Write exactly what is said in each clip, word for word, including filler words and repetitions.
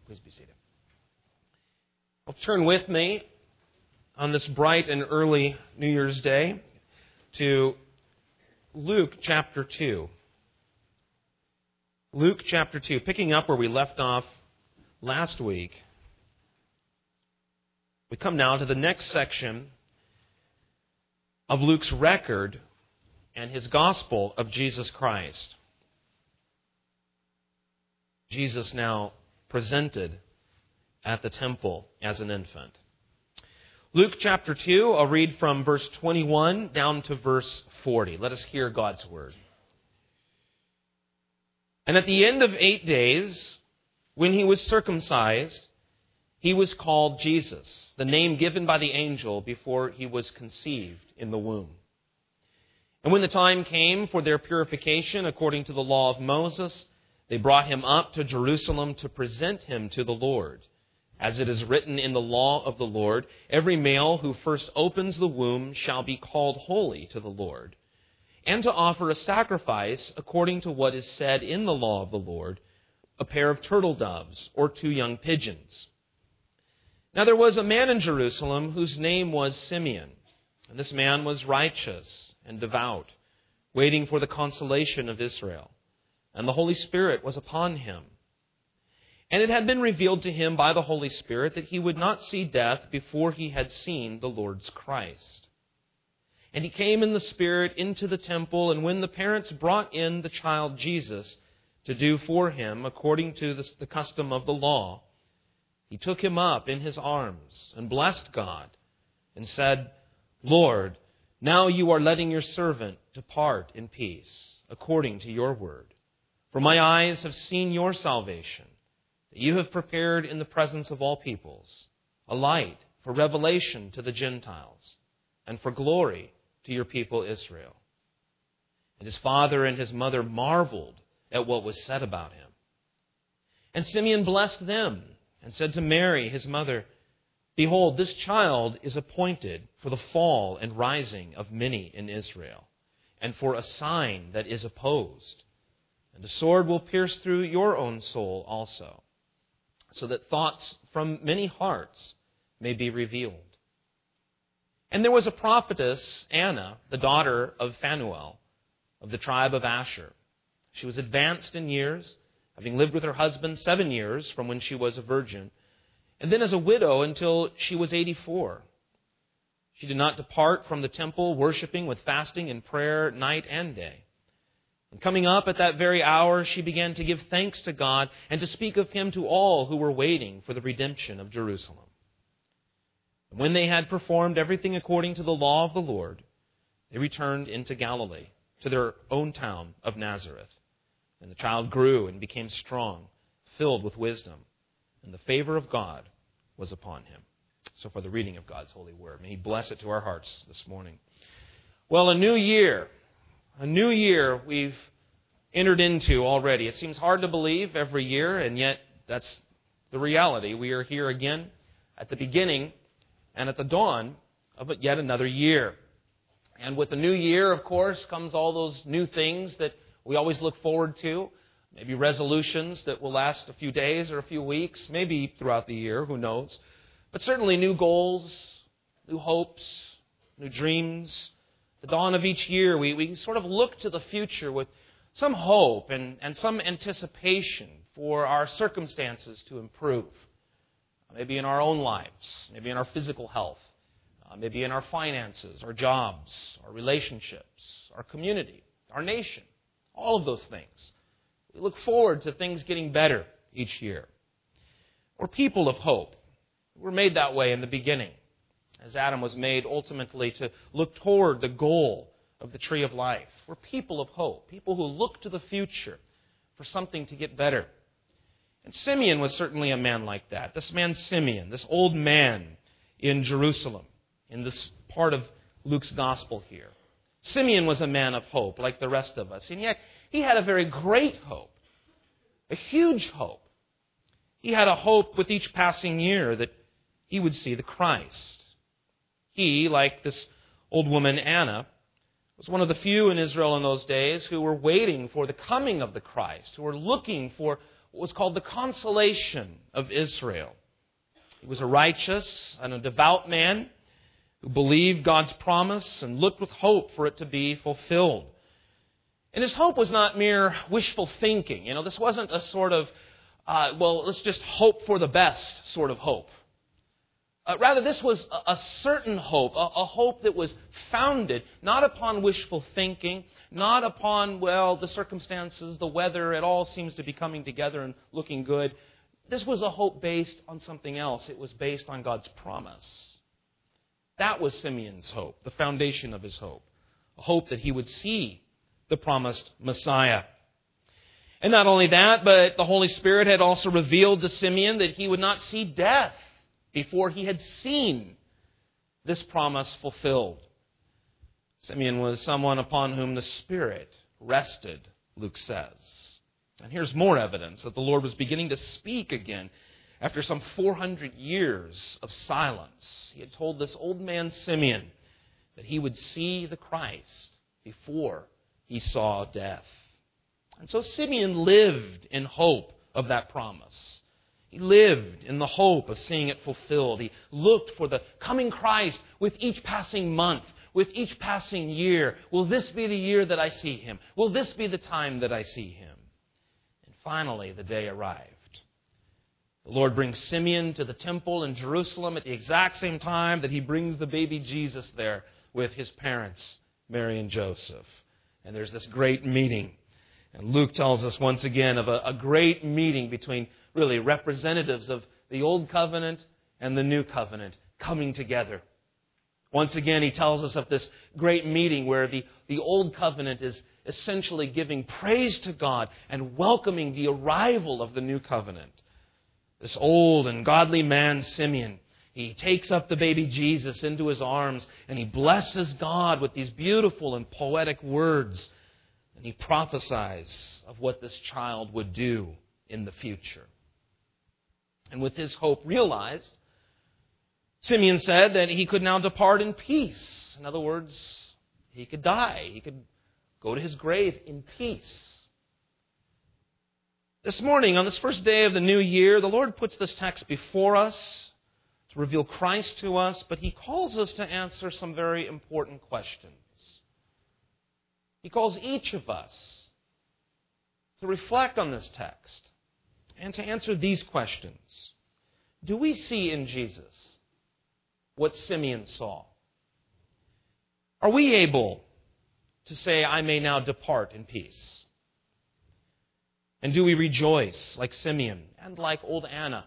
Please be seated. Well, turn with me on this bright and early New Year's Day to Luke chapter two. Luke chapter two, picking up where we left off last week. We come now to the next section of Luke's record and his gospel of Jesus Christ. Jesus now presented at the temple as an infant. Luke chapter two, I'll read from verse twenty-one down to verse forty. Let us hear God's word. And at the end of eight days, when he was circumcised, he was called Jesus, the name given by the angel before he was conceived in the womb. And when the time came for their purification according to the law of Moses, they brought him up to Jerusalem to present him to the Lord. As it is written in the law of the Lord, every male who first opens the womb shall be called holy to the Lord, and to offer a sacrifice according to what is said in the law of the Lord, a pair of turtle doves or two young pigeons. Now there was a man in Jerusalem whose name was Simeon, and this man was righteous and devout, waiting for the consolation of Israel. And the Holy Spirit was upon him. And it had been revealed to him by the Holy Spirit that he would not see death before he had seen the Lord's Christ. And he came in the Spirit into the temple, and when the parents brought in the child Jesus to do for him according to the, the custom of the law, he took him up in his arms and blessed God and said, Lord, now you are letting your servant depart in peace according to your word. For my eyes have seen your salvation, that you have prepared in the presence of all peoples a light for revelation to the Gentiles and for glory to your people Israel. And his father and his mother marveled at what was said about him. And Simeon blessed them and said to Mary, his mother, Behold, this child is appointed for the fall and rising of many in Israel, and for a sign that is opposed. And a sword will pierce through your own soul also, so that thoughts from many hearts may be revealed. And there was a prophetess, Anna, the daughter of Phanuel, of the tribe of Asher. She was advanced in years, having lived with her husband seven years from when she was a virgin, and then as a widow until she was eighty-four. She did not depart from the temple, worshiping with fasting and prayer night and day. And coming up at that very hour, she began to give thanks to God and to speak of Him to all who were waiting for the redemption of Jerusalem. And when they had performed everything according to the law of the Lord, they returned into Galilee, to their own town of Nazareth. And the child grew and became strong, filled with wisdom, and the favor of God was upon him. So for the reading of God's holy word, may He bless it to our hearts this morning. Well, a new year. A new year we've entered into already. It seems hard to believe every year, and yet that's the reality. We are here again at the beginning and at the dawn of yet another year. And with the new year, of course, comes all those new things that we always look forward to. Maybe resolutions that will last a few days or a few weeks, maybe throughout the year, who knows. But certainly new goals, new hopes, new dreams. The dawn of each year, we, we sort of look to the future with some hope and, and some anticipation for our circumstances to improve. Maybe in our own lives, maybe in our physical health, uh, maybe in our finances, our jobs, our relationships, our community, our nation, all of those things. We look forward to things getting better each year. We're people of hope. We're made that way in the beginning, as Adam was made ultimately to look toward the goal of the tree of life. We're people of hope, people who look to the future for something to get better. And Simeon was certainly a man like that. This man Simeon, this old man in Jerusalem, in this part of Luke's gospel here. Simeon was a man of hope, like the rest of us. And yet, he had a very great hope, a huge hope. He had a hope with each passing year that he would see the Christ. He, like this old woman Anna, was one of the few in Israel in those days who were waiting for the coming of the Christ, who were looking for what was called the consolation of Israel. He was a righteous and a devout man who believed God's promise and looked with hope for it to be fulfilled. And his hope was not mere wishful thinking. You know, this wasn't a sort of, uh, well, let's just hope for the best sort of hope. Uh, rather, this was a, a certain hope, a, a hope that was founded not upon wishful thinking, not upon, well, the circumstances, the weather, it all seems to be coming together and looking good. This was a hope based on something else. It was based on God's promise. That was Simeon's hope, the foundation of his hope. A hope that he would see the promised Messiah. And not only that, but the Holy Spirit had also revealed to Simeon that he would not see death before he had seen this promise fulfilled. Simeon was someone upon whom the Spirit rested, Luke says. And here's more evidence that the Lord was beginning to speak again after some four hundred years of silence. He had told this old man Simeon that he would see the Christ before he saw death. And so Simeon lived in hope of that promise. He lived in the hope of seeing it fulfilled. He looked for the coming Christ with each passing month, with each passing year. Will this be the year that I see him? Will this be the time that I see him? And finally, the day arrived. The Lord brings Simeon to the temple in Jerusalem at the exact same time that he brings the baby Jesus there with his parents, Mary and Joseph. And there's this great meeting. And Luke tells us once again of a, a great meeting between really representatives of the Old Covenant and the New Covenant coming together. Once again, he tells us of this great meeting where the, the Old Covenant is essentially giving praise to God and welcoming the arrival of the New Covenant. This old and godly man, Simeon, he takes up the baby Jesus into his arms and he blesses God with these beautiful and poetic words. And he prophesies of what this child would do in the future. And with his hope realized, Simeon said that he could now depart in peace. In other words, he could die. He could go to his grave in peace. This morning, on this first day of the new year, the Lord puts this text before us to reveal Christ to us, but He calls us to answer some very important questions. He calls each of us to reflect on this text and to answer these questions. Do we see in Jesus what Simeon saw? Are we able to say, I may now depart in peace? And do we rejoice like Simeon and like old Anna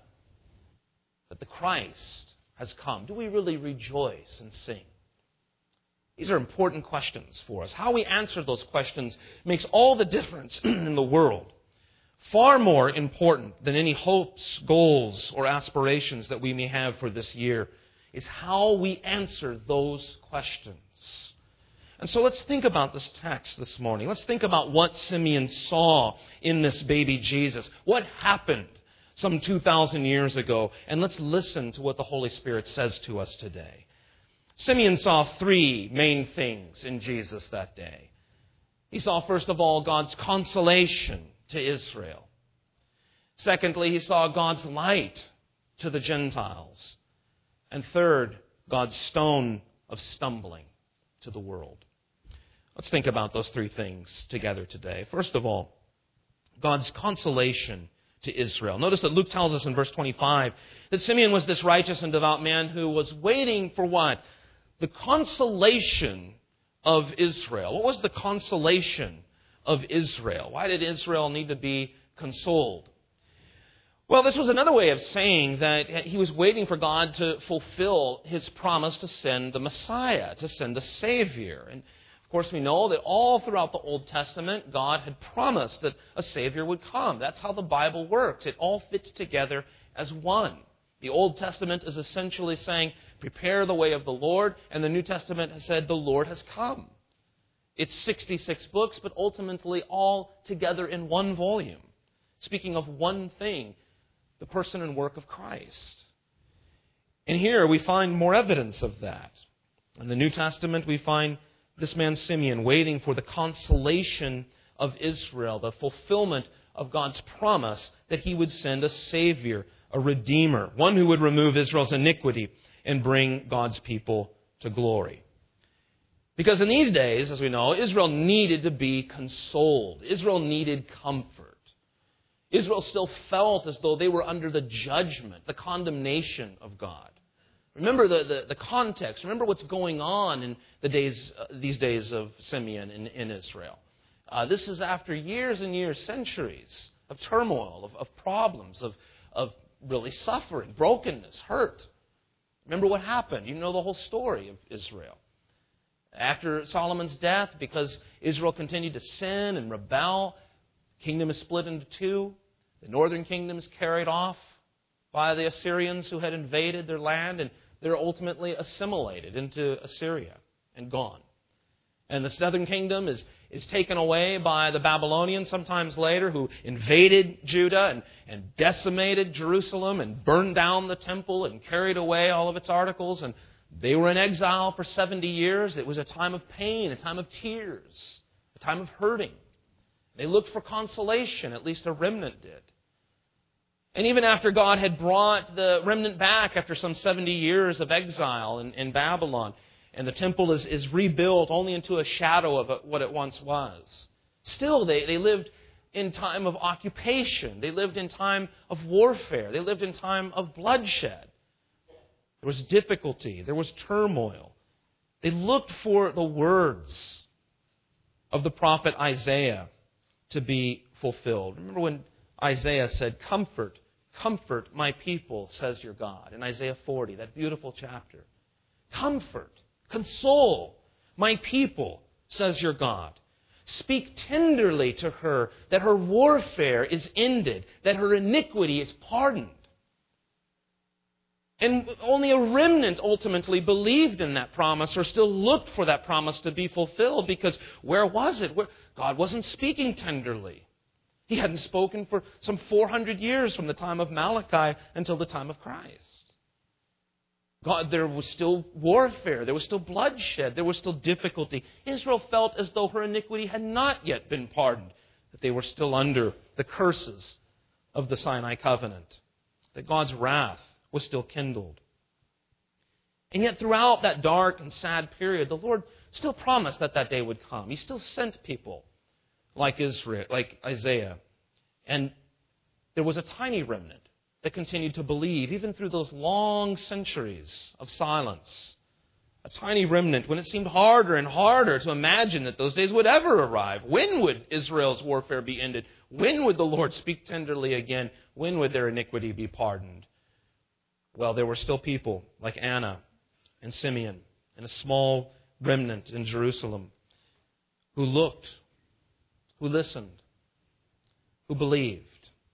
that the Christ has come? Do we really rejoice and sing? These are important questions for us. How we answer those questions makes all the difference in the world. Far more important than any hopes, goals, or aspirations that we may have for this year is how we answer those questions. And so let's think about this text this morning. Let's think about what Simeon saw in this baby Jesus. What happened some two thousand years ago? And let's listen to what the Holy Spirit says to us today. Simeon saw three main things in Jesus that day. He saw, first of all, God's consolation to Israel. Secondly, he saw God's light to the Gentiles. And third, God's stone of stumbling to the world. Let's think about those three things together today. First of all, God's consolation to Israel. Notice that Luke tells us in verse twenty-five that Simeon was this righteous and devout man who was waiting for what? The consolation of Israel. What was the consolation of Israel? Why did Israel need to be consoled? Well, this was another way of saying that he was waiting for God to fulfill His promise to send the Messiah, to send a Savior. And of course, we know that all throughout the Old Testament, God had promised that a Savior would come. That's how the Bible works. It all fits together as one. The Old Testament is essentially saying, prepare the way of the Lord, and the New Testament has said, the Lord has come. It's sixty-six books, but ultimately all together in one volume, speaking of one thing, the person and work of Christ. And here we find more evidence of that. In the New Testament, we find this man Simeon waiting for the consolation of Israel, the fulfillment of God's promise that He would send a Savior, a Redeemer, one who would remove Israel's iniquity and bring God's people to glory. Because in these days, as we know, Israel needed to be consoled. Israel needed comfort. Israel still felt as though they were under the judgment, the condemnation of God. Remember the, the, the context. Remember what's going on in the days, uh, these days of Simeon in, in Israel. Uh, this is after years and years, centuries of turmoil, of, of problems, of, of really suffering, brokenness, hurt. Remember what happened. You know the whole story of Israel. After Solomon's death, because Israel continued to sin and rebel, the kingdom is split into two. The northern kingdom is carried off by the Assyrians who had invaded their land, and they're ultimately assimilated into Assyria and gone. And the southern kingdom is, is taken away by the Babylonians sometimes later, who invaded Judah and, and decimated Jerusalem and burned down the temple and carried away all of its articles. And they were in exile for seventy years. It was a time of pain, a time of tears, a time of hurting. They looked for consolation, at least a remnant did. And even after God had brought the remnant back after some seventy years of exile in, in Babylon, and the temple is, is rebuilt only into a shadow of what it once was, still they, they lived in time of occupation. They lived in time of warfare. They lived in time of bloodshed. There was difficulty. There was turmoil. They looked for the words of the prophet Isaiah to be fulfilled. Remember when Isaiah said, "Comfort, comfort my people, says your God," in Isaiah forty, that beautiful chapter. Comfort, console my people, says your God. Speak tenderly to her that her warfare is ended, that her iniquity is pardoned. And only a remnant ultimately believed in that promise or still looked for that promise to be fulfilled, because where was it? Where, God wasn't speaking tenderly. He hadn't spoken for some four hundred years from the time of Malachi until the time of Christ. God, there was still warfare. There was still bloodshed. There was still difficulty. Israel felt as though her iniquity had not yet been pardoned, that they were still under the curses of the Sinai covenant, that God's wrath was still kindled. And yet throughout that dark and sad period, the Lord still promised that that day would come. He still sent people like Israel, like Isaiah. And there was a tiny remnant that continued to believe, even through those long centuries of silence. A tiny remnant when it seemed harder and harder to imagine that those days would ever arrive. When would Israel's warfare be ended? When would the Lord speak tenderly again? When would their iniquity be pardoned? Well, there were still people like Anna and Simeon and a small remnant in Jerusalem who looked, who listened, who believed.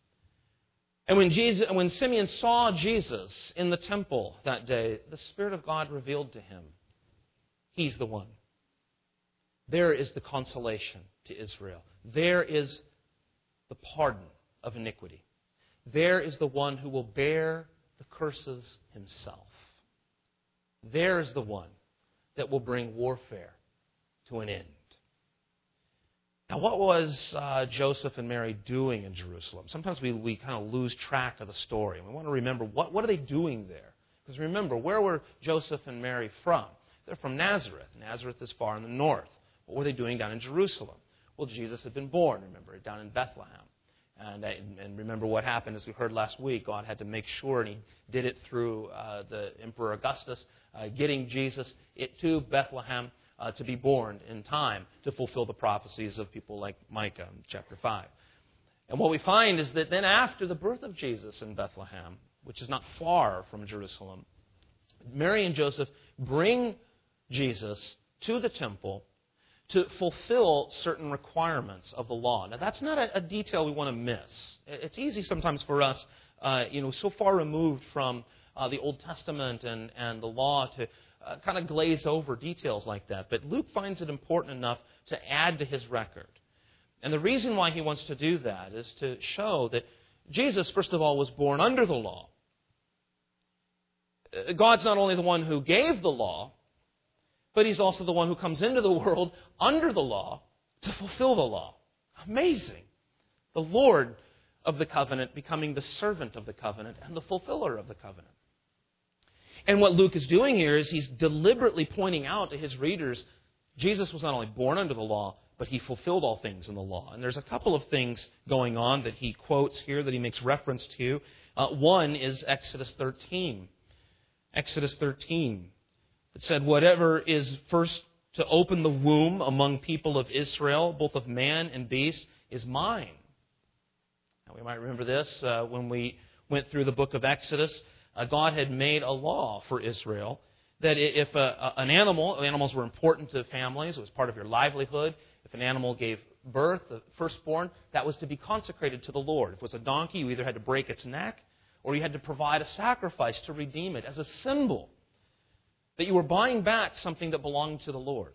And when Jesus, when Simeon saw Jesus in the temple that day, the Spirit of God revealed to him, He's the one. There is the consolation to Israel. There is the pardon of iniquity. There is the one who will bear the curses Himself. There is the one that will bring warfare to an end. Now, what was uh, Joseph and Mary doing in Jerusalem? Sometimes we, we kind of lose track of the story. We want to remember, what, what are they doing there? Because remember, where were Joseph and Mary from? They're from Nazareth. Nazareth is far in the north. What were they doing down in Jerusalem? Well, Jesus had been born, remember, down in Bethlehem. And, and remember what happened, as we heard last week, God had to make sure, and He did it through uh, the Emperor Augustus, uh, getting Jesus it to Bethlehem uh, to be born in time to fulfill the prophecies of people like Micah in chapter five. And what we find is that then after the birth of Jesus in Bethlehem, which is not far from Jerusalem, Mary and Joseph bring Jesus to the temple to fulfill certain requirements of the law. Now, that's not a, a detail we want to miss. It's easy sometimes for us, uh, you know, so far removed from uh, the Old Testament and, and the law to uh, kind of glaze over details like that. But Luke finds it important enough to add to his record. And the reason why he wants to do that is to show that Jesus, first of all, was born under the law. God's not only the one who gave the law, but He's also the one who comes into the world under the law to fulfill the law. Amazing. The Lord of the covenant becoming the servant of the covenant and the fulfiller of the covenant. And what Luke is doing here is he's deliberately pointing out to his readers, Jesus was not only born under the law, but he fulfilled all things in the law. And there's a couple of things going on that he quotes here, that he makes reference to. Uh, one is Exodus thirteen. Exodus thirteen. It said, whatever is first to open the womb among people of Israel, both of man and beast, is mine. Now, we might remember this uh, when we went through the book of Exodus. Uh, God had made a law for Israel that if a, a, an animal, animals were important to families, it was part of your livelihood. If an animal gave birth, the firstborn, that was to be consecrated to the Lord. If it was a donkey, you either had to break its neck or you had to provide a sacrifice to redeem it as a symbol that you were buying back something that belonged to the Lord.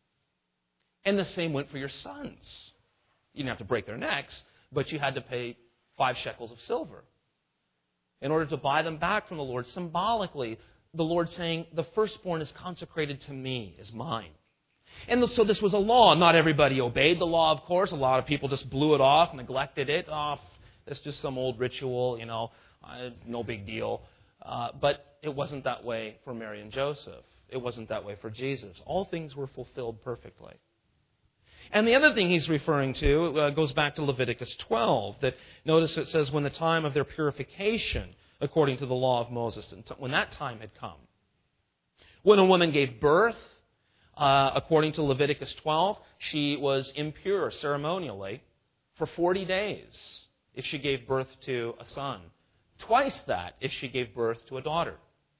And the same went for your sons. You didn't have to break their necks, but you had to pay five shekels of silver in order to buy them back from the Lord. Symbolically, the Lord saying, the firstborn is consecrated to me, is mine. And so this was a law. Not everybody obeyed the law, of course. A lot of people just blew it off, neglected it. Oh, it's just some old ritual, you know, uh, no big deal. Uh, but it wasn't that way for Mary and Joseph. It wasn't that way for Jesus. All things were fulfilled perfectly. And the other thing he's referring to uh, goes back to Leviticus twelve. That notice it says, when the time of their purification, according to the law of Moses, when that time had come. When a woman gave birth, uh, according to Leviticus twelve, she was impure ceremonially for forty days if she gave birth to a son. Twice that if she gave birth to a daughter.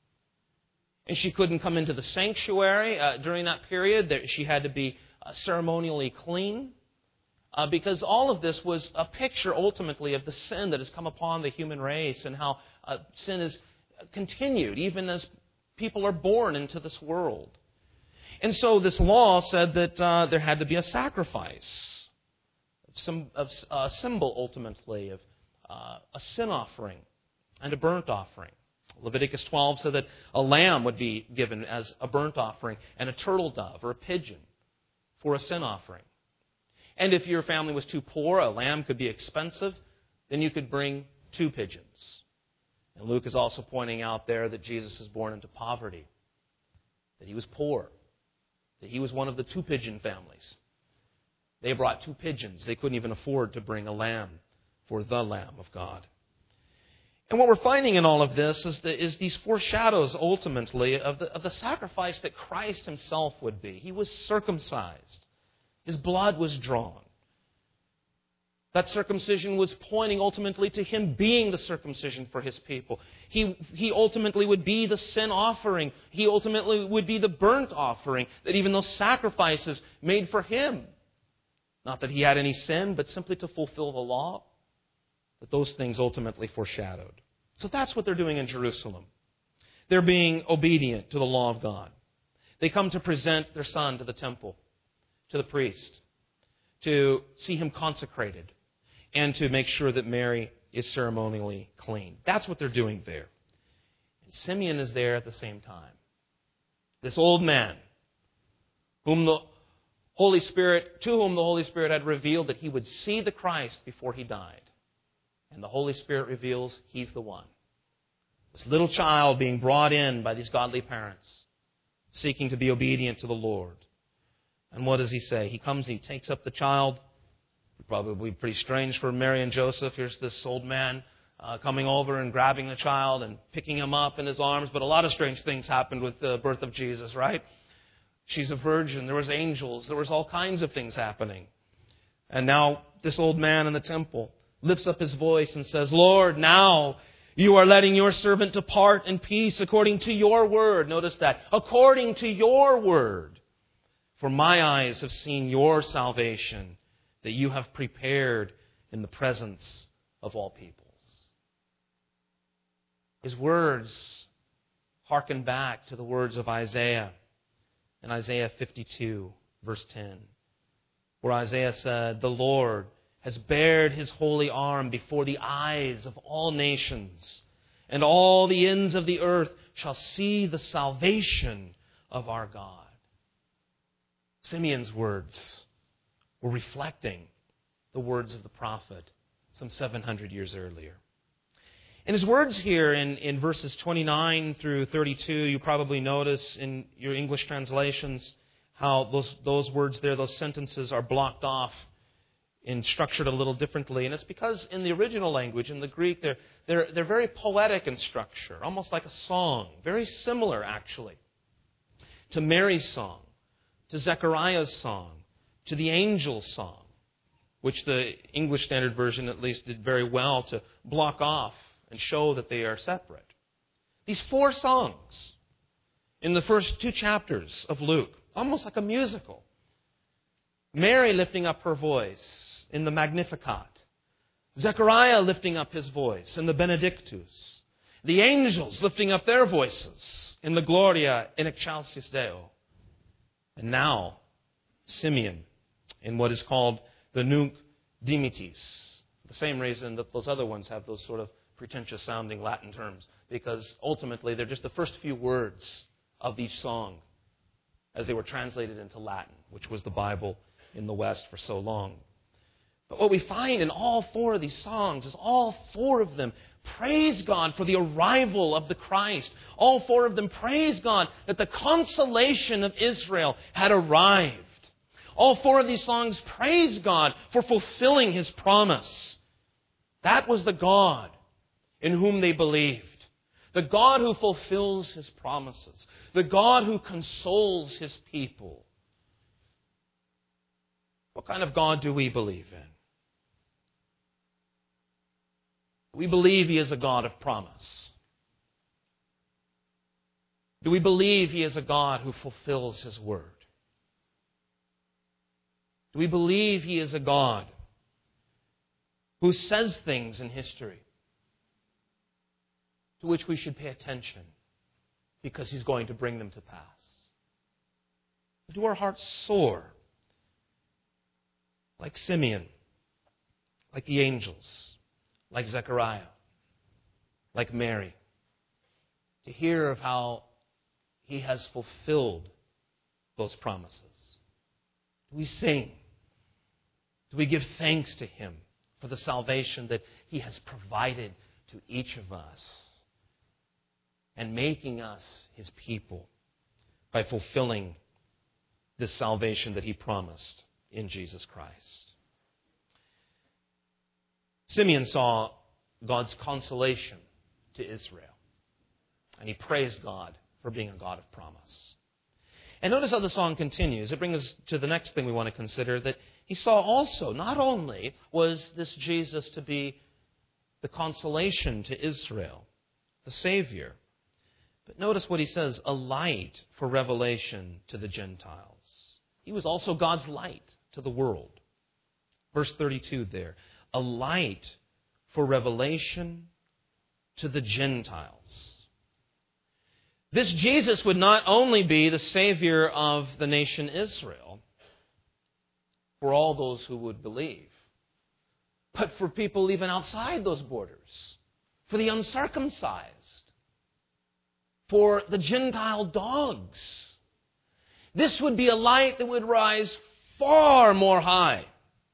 And she couldn't come into the sanctuary uh, during that period. She had to be uh, ceremonially clean. Uh, because all of this was a picture ultimately of the sin that has come upon the human race and how uh, sin is continued even as people are born into this world. And so this law said that uh, there had to be a sacrifice, some of, a symbol ultimately of uh, a sin offering and a burnt offering. Leviticus twelve said that a lamb would be given as a burnt offering and a turtle dove or a pigeon for a sin offering. And if your family was too poor, a lamb could be expensive, then you could bring two pigeons. And Luke is also pointing out there that Jesus is born into poverty, that he was poor, that he was one of the two pigeon families. They brought two pigeons. They couldn't even afford to bring a lamb for the Lamb of God. And what we're finding in all of this is, the, is these foreshadows ultimately of the, of the sacrifice that Christ himself would be. He was circumcised. His blood was drawn. That circumcision was pointing ultimately to him being the circumcision for his people. He, he ultimately would be the sin offering. He ultimately would be the burnt offering, that even those sacrifices made for him. Not that he had any sin, but simply to fulfill the law. That those things ultimately foreshadowed. So that's what they're doing in Jerusalem. They're being obedient to the law of God. They come to present their son to the temple, to the priest, to see him consecrated, and to make sure that Mary is ceremonially clean. That's what they're doing there. And Simeon is there at the same time. This old man, whom the Holy Spirit, to whom the Holy Spirit had revealed that he would see the Christ before he died. And the Holy Spirit reveals he's the one. This little child being brought in by these godly parents, seeking to be obedient to the Lord. And what does he say? He comes and he takes up the child. It'd probably be pretty strange for Mary and Joseph. Here's this old man uh, coming over and grabbing the child and picking him up in his arms. But a lot of strange things happened with the birth of Jesus, right? She's a virgin. There was angels. There was all kinds of things happening. And now this old man in the temple lifts up his voice and says, Lord, now you are letting your servant depart in peace according to your word. Notice that. According to your word. For my eyes have seen your salvation that you have prepared in the presence of all peoples. His words hearken back to the words of Isaiah in Isaiah fifty-two, verse ten, where Isaiah said, the Lord has bared his holy arm before the eyes of all nations, and all the ends of the earth shall see the salvation of our God. Simeon's words were reflecting the words of the prophet some seven hundred years earlier. And his words here in, in verses twenty-nine through thirty-two, you probably notice in your English translations how those, those words there, those sentences are blocked off and structured a little differently. And it's because in the original language, in the Greek, they're, they're, they're very poetic in structure, almost like a song. Very similar, actually, to Mary's song, to Zechariah's song, to the angel's song, which the English Standard Version at least did very well to block off and show that they are separate. These four songs in the first two chapters of Luke, almost like a musical. Mary lifting up her voice in the Magnificat. Zechariah lifting up his voice in the Benedictus. The angels lifting up their voices in the Gloria in Excelsis Deo. And now, Simeon in what is called the Nunc Dimittis. The same reason that those other ones have those sort of pretentious sounding Latin terms, because ultimately they're just the first few words of each song as they were translated into Latin, which was the Bible in the West for so long. But what we find in all four of these songs is all four of them praise God for the arrival of the Christ. All four of them praise God that the consolation of Israel had arrived. All four of these songs praise God for fulfilling His promise. That was the God in whom they believed. The God who fulfills His promises. The God who consoles His people. What kind of God do we believe in? We believe He is a God of promise. Do we believe He is a God who fulfills His word? Do we believe He is a God who says things in history to which we should pay attention because He's going to bring them to pass? Do our hearts soar like Simeon, like the angels, like Zechariah, like Mary, to hear of how He has fulfilled those promises? Do we sing? Do we give thanks to Him for the salvation that He has provided to each of us and making us His people by fulfilling this salvation that He promised in Jesus Christ? Simeon saw God's consolation to Israel, and he praised God for being a God of promise. And notice how the song continues. It brings us to the next thing we want to consider, that he saw also, not only was this Jesus to be the consolation to Israel, the Savior, but notice what he says, a light for revelation to the Gentiles. He was also God's light to the world. Verse thirty-two there, a light for revelation to the Gentiles. This Jesus would not only be the Savior of the nation Israel, for all those who would believe, but for people even outside those borders, for the uncircumcised, for the Gentile dogs. This would be a light that would rise far more high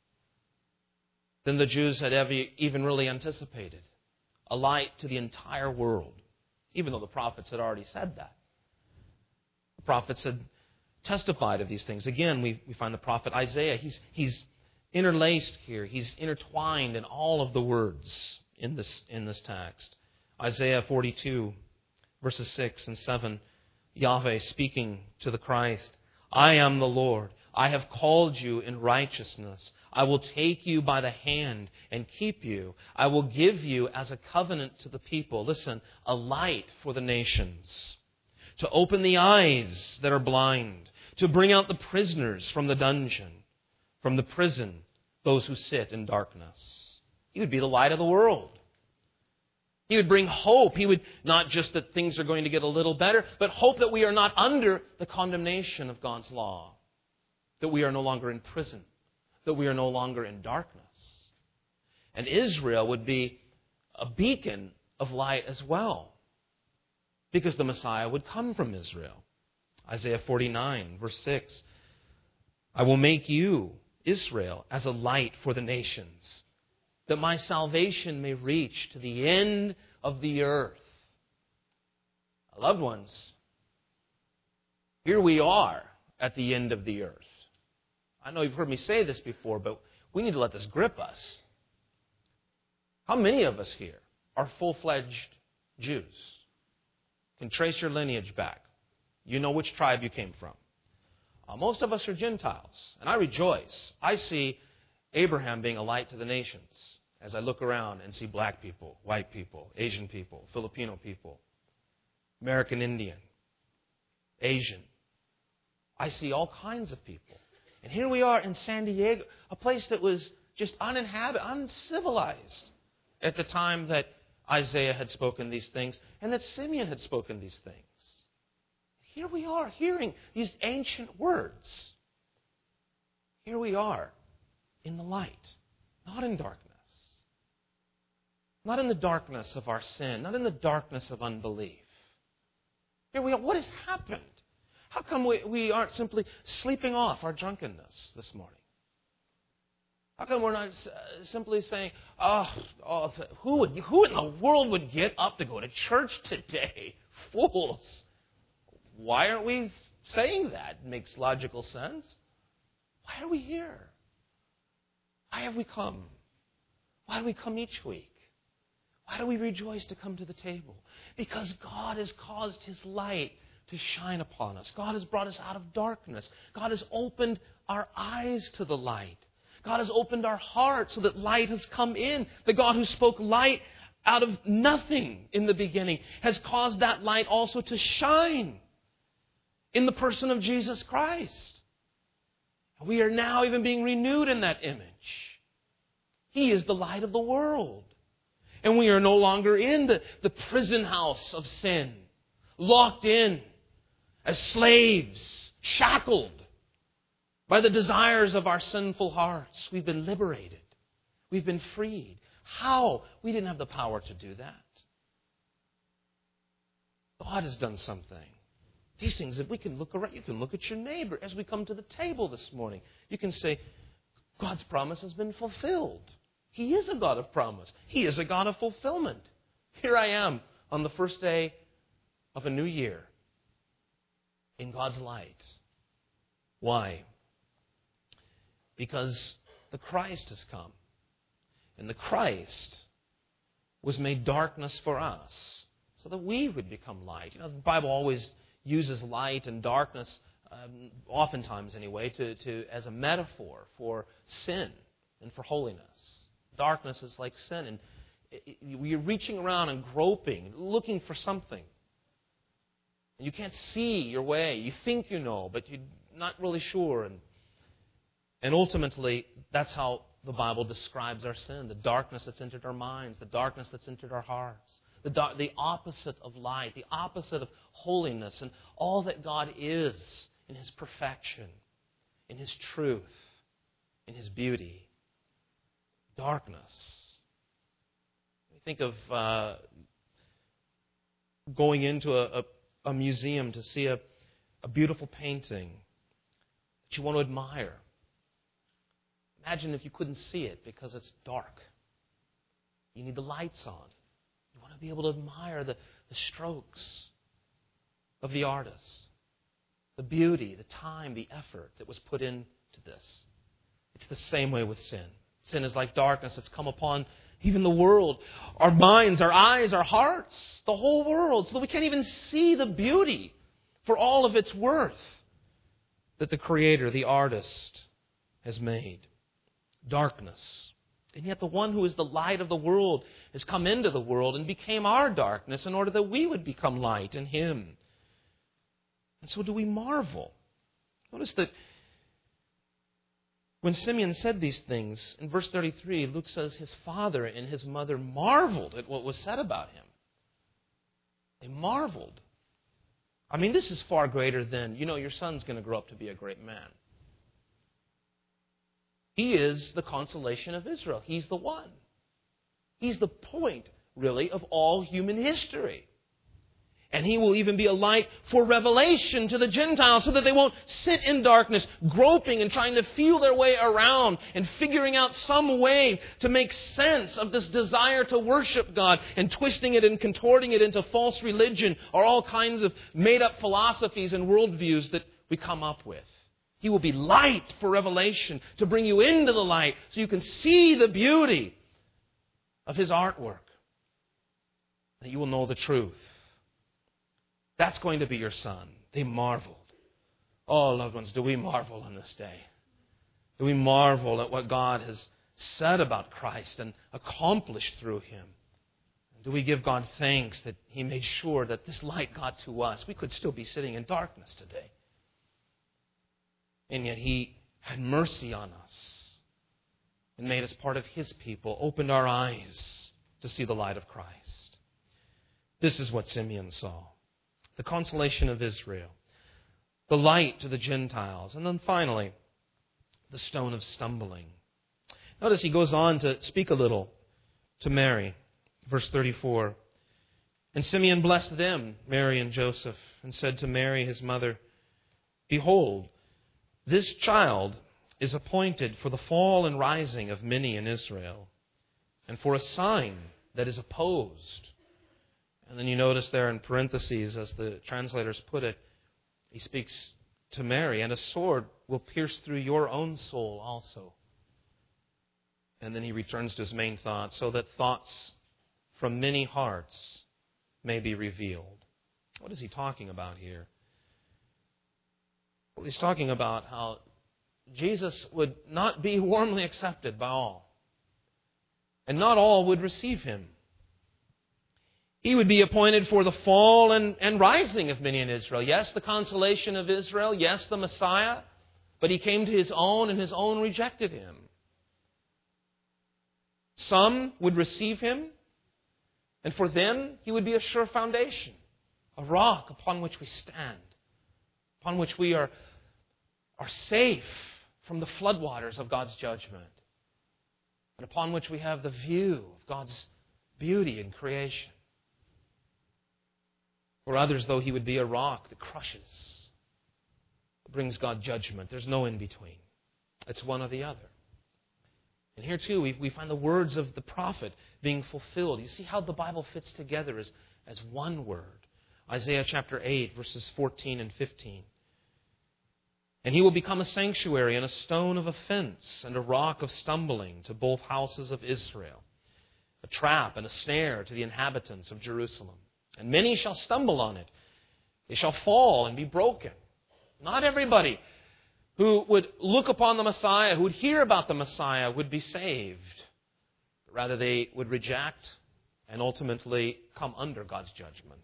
than the Jews had ever even really anticipated. A light to the entire world, even though the prophets had already said that. The prophets had testified of these things. Again, we, we find the prophet Isaiah. He's, he's interlaced here. He's intertwined in all of the words in this, in this text. Isaiah forty-two, verses six and seven. Yahweh speaking to the Christ. I am the Lord. I have called you in righteousness. I will take you by the hand and keep you. I will give you as a covenant to the people. Listen, a light for the nations. To open the eyes that are blind. To bring out the prisoners from the dungeon. From the prison, those who sit in darkness. He would be the light of the world. He would bring hope. He would not just that things are going to get a little better, but hope that we are not under the condemnation of God's law. That we are no longer in prison. That we are no longer in darkness. And Israel would be a beacon of light as well, because the Messiah would come from Israel. Isaiah forty-nine, verse six. I will make you, Israel, as a light for the nations, that my salvation may reach to the end of the earth. Loved ones, here we are at the end of the earth. I know you've heard me say this before, but we need to let this grip us. How many of us here are full-fledged Jews? Can trace your lineage back. You know which tribe you came from. Uh, most of us are Gentiles, and I rejoice. I see Abraham being a light to the nations as I look around and see black people, white people, Asian people, Filipino people, American Indian, Asian. I see all kinds of people. And here we are in San Diego, a place that was just uninhabited, uncivilized at the time that Isaiah had spoken these things and that Simeon had spoken these things. Here we are hearing these ancient words. Here we are in the light, not in darkness. Not in the darkness of our sin, not in the darkness of unbelief. Here we are. What has happened? How come we, we aren't simply sleeping off our drunkenness this morning? How come we're not uh, simply saying, oh, oh who, would, who in the world would get up to go to church today? Fools. Why aren't we saying that? It makes logical sense. Why are we here? Why have we come? Why do we come each week? Why do we rejoice to come to the table? Because God has caused His light to shine upon us. God has brought us out of darkness. God has opened our eyes to the light. God has opened our hearts so that light has come in. The God who spoke light out of nothing in the beginning has caused that light also to shine in the person of Jesus Christ. We are now even being renewed in that image. He is the light of the world. And we are no longer in the, the prison house of sin, locked in as slaves, shackled by the desires of our sinful hearts. We've been liberated. We've been freed. How? We didn't have the power to do that. God has done something. These things that we can look around. You can look at your neighbor as we come to the table this morning. You can say, God's promise has been fulfilled. He is a God of promise. He is a God of fulfillment. Here I am on the first day of a new year in God's light. Why? Because the Christ has come. And the Christ was made darkness for us so that we would become light. You know, the Bible always uses light and darkness, um, oftentimes anyway, to, to as a metaphor for sin and for holiness. Darkness is like sin, and you're reaching around and groping, looking for something. And you can't see your way. You think you know, but you're not really sure. And, and ultimately, that's how the Bible describes our sin, the darkness that's entered our minds, the darkness that's entered our hearts, the, dar- the opposite of light, the opposite of holiness, and all that God is in His perfection, in His truth, in His beauty. Darkness. Think of uh, going into a, a, a museum to see a, a beautiful painting that you want to admire. Imagine if you couldn't see it because it's dark. You need the lights on. You want to be able to admire the, the strokes of the artist, the beauty, the time, the effort that was put into this. It's the same way with sin. Sin is like darkness that's come upon even the world, our minds, our eyes, our hearts, the whole world, so that we can't even see the beauty for all of its worth that the Creator, the artist, has made. Darkness. And yet the one who is the light of the world has come into the world and became our darkness in order that we would become light in Him. And so do we marvel. Notice that when Simeon said these things, in verse thirty-three, Luke says his father and his mother marveled at what was said about him. They marveled. I mean, this is far greater than, you know, your son's going to grow up to be a great man. He is the consolation of Israel. He's the one. He's the point, really, of all human history. And He will even be a light for revelation to the Gentiles so that they won't sit in darkness, groping and trying to feel their way around and figuring out some way to make sense of this desire to worship God and twisting it and contorting it into false religion or all kinds of made-up philosophies and worldviews that we come up with. He will be light for revelation to bring you into the light so you can see the beauty of His artwork, that you will know the truth. That's going to be your Son. They marveled. Oh, loved ones, do we marvel on this day? Do we marvel at what God has said about Christ and accomplished through Him? Do we give God thanks that He made sure that this light got to us? We could still be sitting in darkness today. And yet He had mercy on us and made us part of His people, opened our eyes to see the light of Christ. This is what Simeon saw. The consolation of Israel, the light to the Gentiles, and then finally, the stone of stumbling. Notice he goes on to speak a little to Mary. Verse thirty-four. And Simeon blessed them, Mary and Joseph, and said to Mary his mother, Behold, this child is appointed for the fall and rising of many in Israel, and for a sign that is opposed. And then you notice there in parentheses, as the translators put it, he speaks to Mary, and a sword will pierce through your own soul also. And then he returns to his main thought, so that thoughts from many hearts may be revealed. What is he talking about here? Well, he's talking about how Jesus would not be warmly accepted by all, and not all would receive Him. He would be appointed for the fall and, and rising of many in Israel. Yes, the consolation of Israel. Yes, the Messiah. But He came to His own, and His own rejected Him. Some would receive Him, and for them He would be a sure foundation, a rock upon which we stand, upon which we are, are safe from the floodwaters of God's judgment, and upon which we have the view of God's beauty in creation. For others, though, He would be a rock that crushes, that brings God judgment. There's no in between. It's one or the other. And here, too, we, we find the words of the prophet being fulfilled. You see how the Bible fits together as, as one word. Isaiah chapter eight, verses fourteen and fifteen. And He will become a sanctuary and a stone of offense and a rock of stumbling to both houses of Israel, a trap and a snare to the inhabitants of Jerusalem. And many shall stumble on it. They shall fall and be broken. Not everybody who would look upon the Messiah, who would hear about the Messiah, would be saved. But rather they would reject and ultimately come under God's judgment.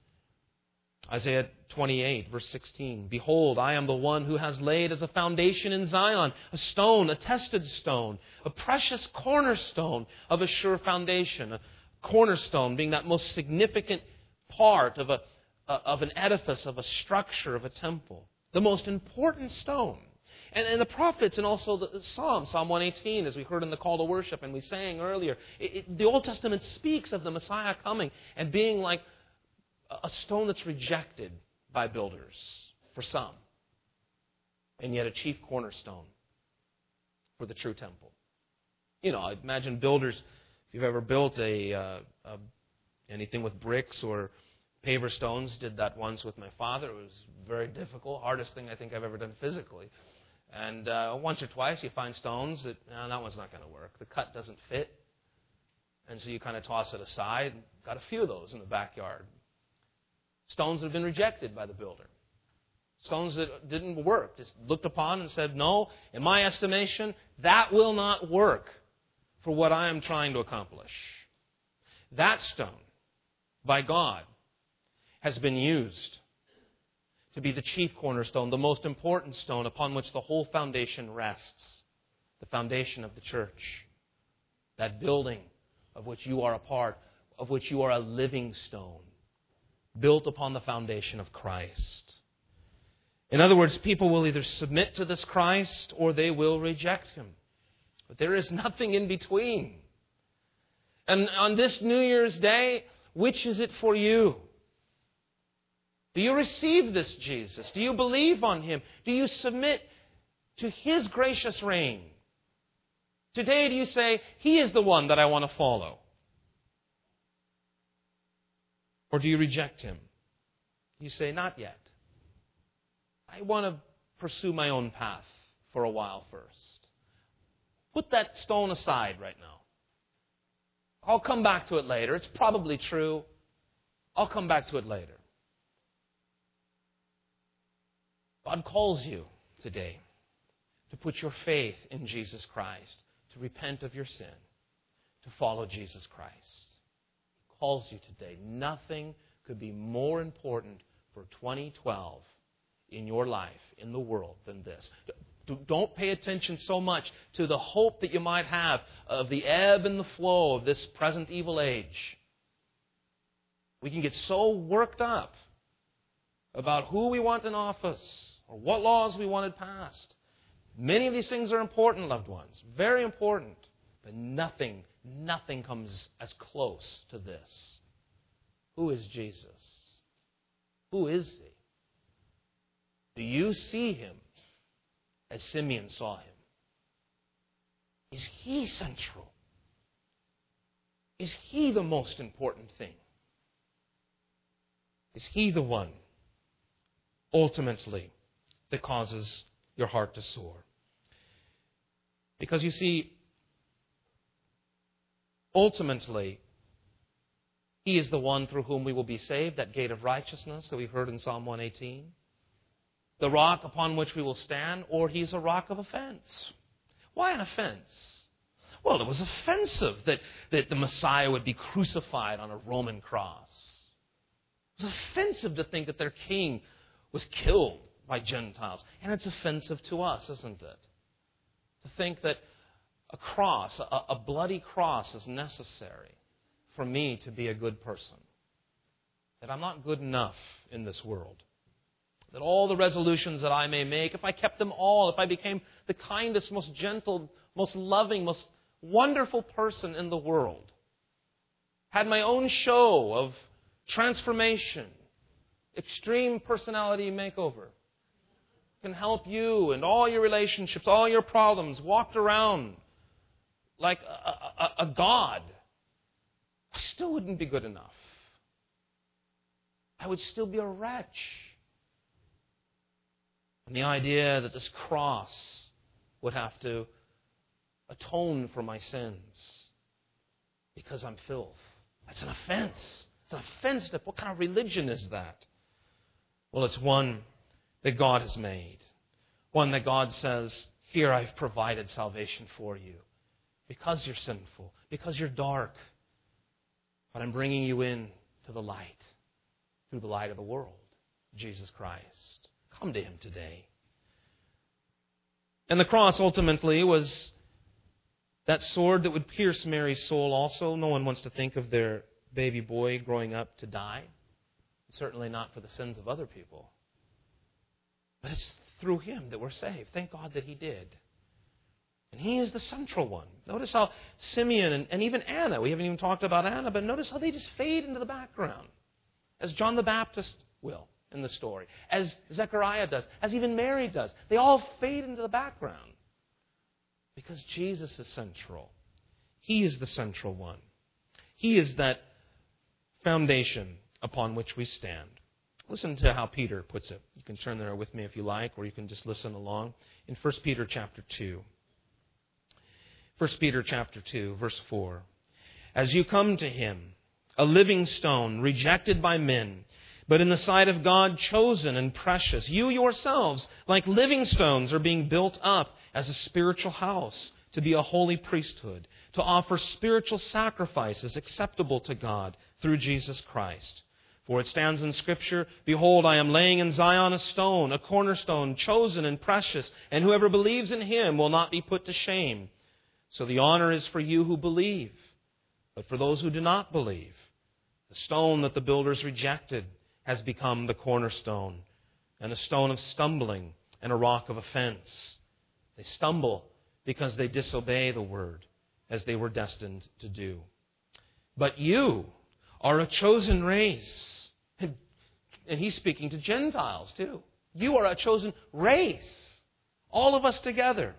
Isaiah twenty-eight, verse sixteen. Behold, I am the one who has laid as a foundation in Zion a stone, a tested stone, a precious cornerstone of a sure foundation. A cornerstone being that most significant part of a of an edifice, of a structure, of a temple. The most important stone. And, and the prophets and also the, the Psalm, Psalm one eighteen, as we heard in the call to worship and we sang earlier, it, it, the Old Testament speaks of the Messiah coming and being like a stone that's rejected by builders for some, and yet a chief cornerstone for the true temple. You know, I imagine builders, if you've ever built a, uh, a anything with bricks or paver stones, did that once with my father. It was very difficult, hardest thing I think I've ever done physically. And uh, once or twice you find stones that, no, that one's not going to work. The cut doesn't fit. And so you kind of toss it aside. Got a few of those in the backyard. Stones that have been rejected by the builder. Stones that didn't work. Just looked upon and said, no, in my estimation, that will not work for what I am trying to accomplish. That stone, by God, has been used to be the chief cornerstone, the most important stone upon which the whole foundation rests. The foundation of the church. That building of which you are a part, of which you are a living stone, built upon the foundation of Christ. In other words, people will either submit to this Christ or they will reject Him. But there is nothing in between. And on this New Year's Day, which is it for you? Do you receive this Jesus? Do you believe on Him? Do you submit to His gracious reign? Today, do you say, He is the one that I want to follow? Or do you reject Him? You say, not yet. I want to pursue my own path for a while first. Put that stone aside right now. I'll come back to it later. It's probably true. I'll come back to it later. God calls you today to put your faith in Jesus Christ, to repent of your sin, to follow Jesus Christ. He calls you today. Nothing could be more important for twenty twelve in your life, in the world, than this. Don't pay attention so much to the hope that you might have of the ebb and the flow of this present evil age. We can get so worked up about who we want in office or what laws we wanted passed. Many of these things are important, loved ones, very important. But nothing, nothing comes as close to this. Who is Jesus? Who is He? Do you see Him as Simeon saw Him? Is He central? Is He the most important thing? Is He the one, ultimately, that causes your heart to soar? Because you see, ultimately, He is the one through whom we will be saved, that gate of righteousness that we heard in Psalm one eighteen. The rock upon which we will stand, or He's a rock of offense. Why an offense? Well, it was offensive that, that the Messiah would be crucified on a Roman cross. It was offensive to think that their king was killed by Gentiles. And it's offensive to us, isn't it? To think that a cross, a, a bloody cross, is necessary for me to be a good person. That I'm not good enough in this world. That all the resolutions that I may make, if I kept them all, if I became the kindest, most gentle, most loving, most wonderful person in the world, had my own show of transformation, extreme personality makeover, can help you and all your relationships, all your problems, walked around like a, a, a god, I still wouldn't be good enough. I would still be a wretch. And the idea that this cross would have to atone for my sins because I'm filth. That's an offense. It's an offense. To, what kind of religion is that? Well, it's one that God has made. One that God says, here I've provided salvation for you. Because you're sinful. Because you're dark. But I'm bringing you in to the light. Through the light of the world. Jesus Christ. Come to Him today. And the cross ultimately was that sword that would pierce Mary's soul also. No one wants to think of their baby boy growing up to die. Certainly not for the sins of other people. But it's through Him that we're saved. Thank God that He did. And He is the central one. Notice how Simeon and, and even Anna, we haven't even talked about Anna, but notice how they just fade into the background. As John the Baptist will in the story. As Zechariah does. As even Mary does. They all fade into the background. Because Jesus is central. He is the central one. He is that foundation upon which we stand. Listen to how Peter puts it. You can turn there with me if you like, or you can just listen along. In First Peter chapter two. First Peter chapter two, verse four. As you come to Him, a living stone, rejected by men, but in the sight of God, chosen and precious, you yourselves, like living stones, are being built up as a spiritual house, to be a holy priesthood, to offer spiritual sacrifices acceptable to God through Jesus Christ. For it stands in Scripture, behold, I am laying in Zion a stone, a cornerstone, chosen and precious, and whoever believes in Him will not be put to shame. So the honor is for you who believe. But for those who do not believe, the stone that the builders rejected has become the cornerstone, and a stone of stumbling and a rock of offense. They stumble because they disobey the word, as they were destined to do. But you are a chosen race. and he's speaking to Gentiles too. You are a chosen race. All of us together.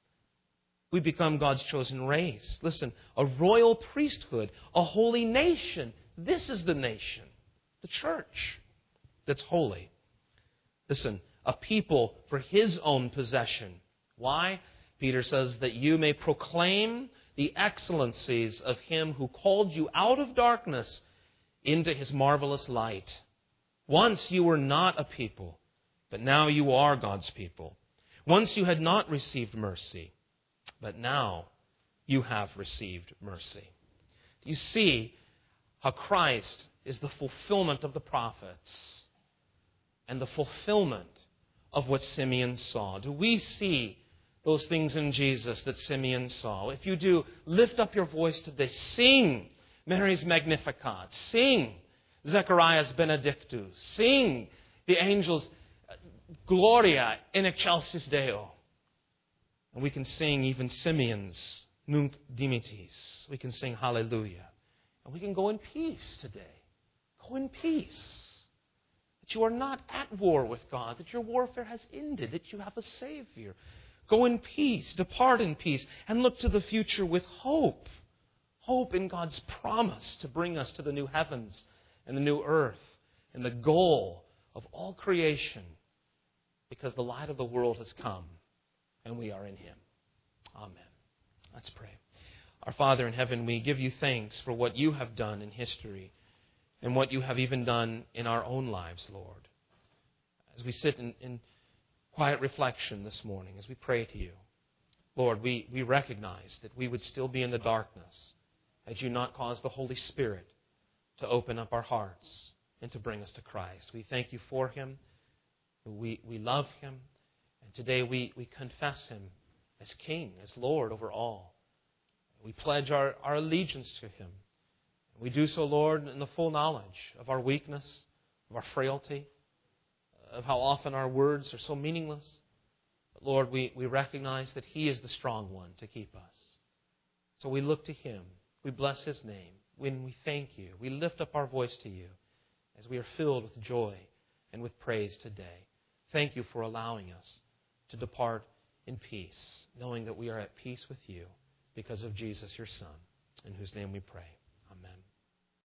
We become God's chosen race. Listen, a royal priesthood, a holy nation. This is the nation, the church, that's holy. Listen, a people for His own possession. Why? Peter says that you may proclaim the excellencies of Him who called you out of darkness into His marvelous light. Once you were not a people, but now you are God's people. Once you had not received mercy, but now you have received mercy. Do you see how Christ is the fulfillment of the prophets and the fulfillment of what Simeon saw? Do we see those things in Jesus that Simeon saw? If you do, lift up your voice today. Sing Mary's Magnificat. Sing Zechariah's Benedictus. Sing the angels' Gloria in excelsis Deo. And we can sing even Simeon's Nunc Dimittis. We can sing Hallelujah. And we can go in peace today. Go in peace. That you are not at war with God. That your warfare has ended. That you have a Savior. Go in peace. Depart in peace. And look to the future with hope. Hope in God's promise to bring us to the new heavens and the new earth. And the goal of all creation. Because the light of the world has come. And we are in Him. Amen. Let's pray. Our Father in heaven, we give You thanks for what You have done in history and what You have even done in our own lives, Lord. As we sit in, in quiet reflection this morning, as we pray to You, Lord, we, we recognize that we would still be in the darkness had You not caused the Holy Spirit to open up our hearts and to bring us to Christ. We thank You for Him. We, we love Him. And today we, we confess Him as King, as Lord over all. We pledge our, our allegiance to Him. We do so, Lord, in the full knowledge of our weakness, of our frailty, of how often our words are so meaningless. But Lord, we, we recognize that He is the strong one to keep us. So we look to Him. We bless His name. When we thank You, we lift up our voice to You as we are filled with joy and with praise today. Thank You for allowing us to depart in peace, knowing that we are at peace with You because of Jesus, Your Son, in whose name we pray.